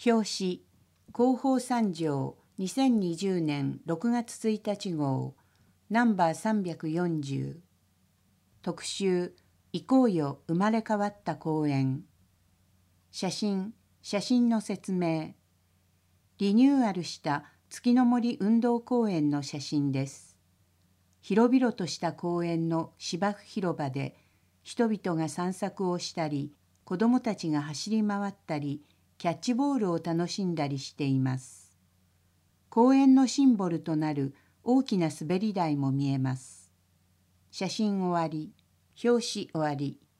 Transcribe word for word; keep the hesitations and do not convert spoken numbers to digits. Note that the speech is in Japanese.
表紙広報三条にせんにじゅうねんろくがつついたち号ナンバーさんびゃくよんじゅう特集行こうよ生まれ変わった公園写真写真の説明リニューアルした月の森運動公園の写真です。広々とした公園の芝生広場で人々が散策をしたり子どもたちが走り回ったりキャッチボールを楽しんだりしています。公園のシンボルとなる大きな滑り台も見えます。写真終わり、表紙終わり。